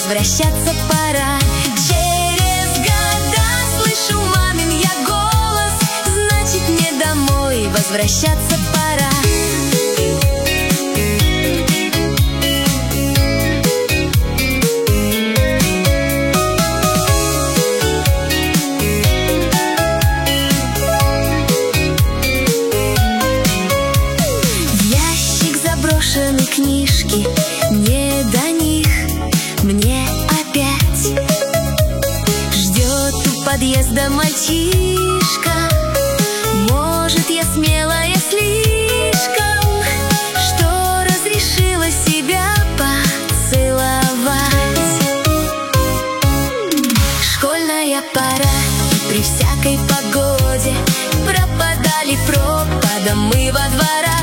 возвращаться пора. Через года слышу мамин я голос, значит мне домой возвращаться пора. Книжки, не до них мне опять. Ждет у подъезда мальчишка, может, я смелая слишком, что разрешила себя поцеловать. Школьная пора, и при всякой погоде пропадали пропадом мы во дворах.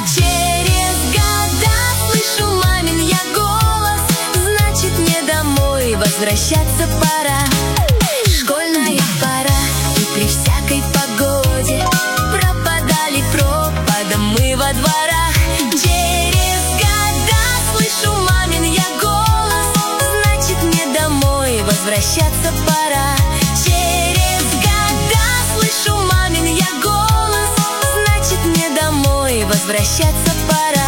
Возвращаться пора. Школьная пора, и при всякой погоде пропадали пропадом мы во дворах. Через года слышу мамин я голос, значит мне домой возвращаться пора. Через года слышу мамин я голос, значит мне домой возвращаться пора.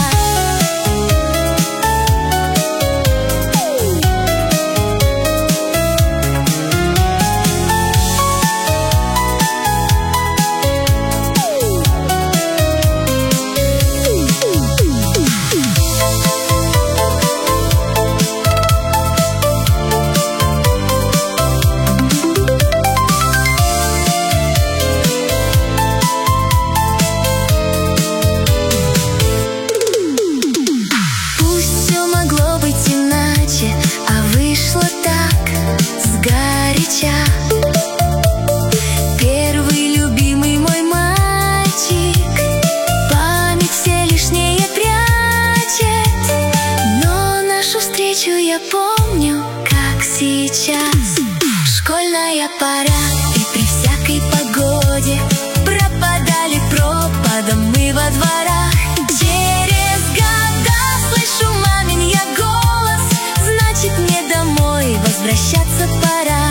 Первый любимый мой мальчик память все лишнее прячет, но нашу встречу я помню, как сейчас. Школьная пора, и при всякой погоде пропадали пропадом мы во дворах. Через года слышу мамин я голос, значит мне домой возвращаться пора.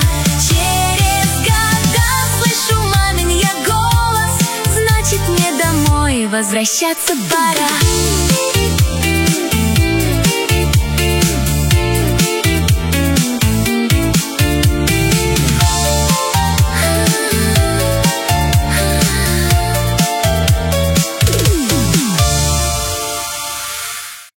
Возвращаться пора.